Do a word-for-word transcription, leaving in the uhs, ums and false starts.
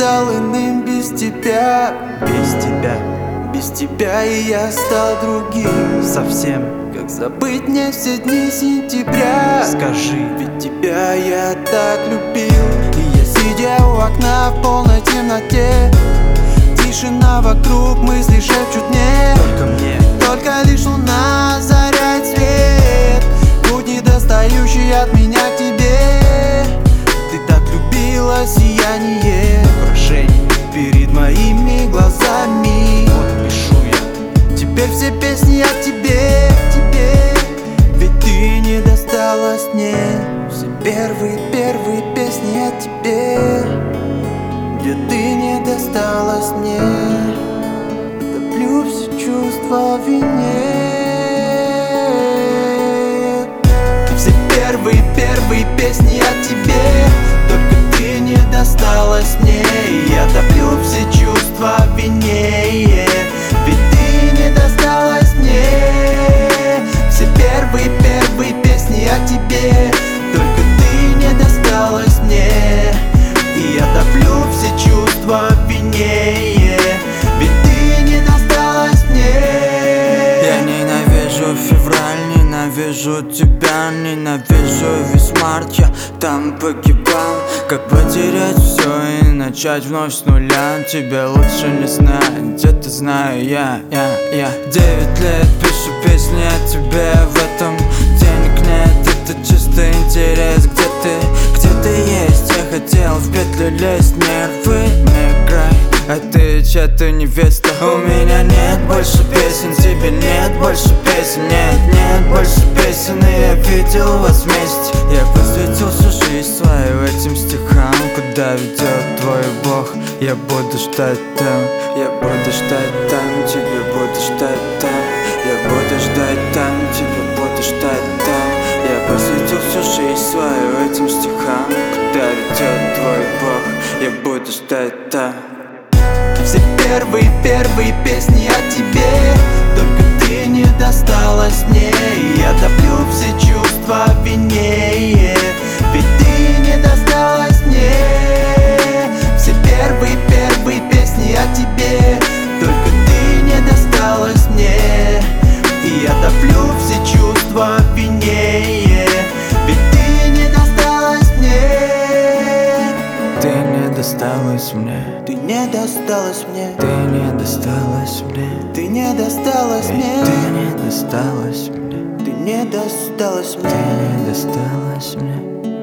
стал иным без тебя. Без тебя, Без тебя и я стал другим. совсем. Как забыть мне все дни сентября? Скажи, Ведь тебя я так любил. И я, сидя у окна в полной темноте, тишина вокруг, мысли шепчут мне: только мне, только лишь луна озаряет свет, путь недостающий от меня к тебе. Ты так любила сияние украшение. перед моими глазами. Вот пишу я. Теперь все песни о тебе, тебе. Ведь ты не досталась мне. Все первые, первые песни о тебе, где ты не досталась мне. Топлю все чувства в вине. Все первые, первые песни о тебе, только ты не досталась мне. Я топлю все чувства в вине. Ведь ты не досталась мне. Все первые, первые песни о тебе, только ты не досталась мне. И я топлю все чувства в вине. Ведь ты не досталась мне. Я ненавижу февраль, ненавижу тебя, ненавижу весь март. Я там погибал. Как потерять все и начать вновь с нуля? Тебе лучше не знать, где-то знаю я, я, я. Девять лет пишу песни о тебе, в этом денег нет, это чисто интерес. Где ты, где ты есть? Я хотел в петлю лезть, нервы не играй. А ты чья-то невеста. У меня нет больше песен, тебе нет больше песен. Нет, нет больше песен, и я видел вас вместе. Я посвятил всю жизнь свою этим стихам. Куда ведет твой бог, я буду ждать там. Я буду ждать там, тебя буду ждать там. Я буду ждать там, тебя буду ждать там. Я посвятил всю жизнь свою этим стихам. Куда ведет твой бог, я буду ждать там. Все первые, первые песни о тебе, только ты не досталась мне. Я топлю все чувства в вине. Ведь ты не досталась мне. Все первые, первые песни о тебе, только ты не досталась мне. И я топлю все чувства в вине. Ведь ты не досталась мне. Ты не досталась мне. Ты не досталась мне. Ты не досталась мне. Ты не досталась мне. Ты не досталась мне. Ты не досталась Ты мне. не досталась мне.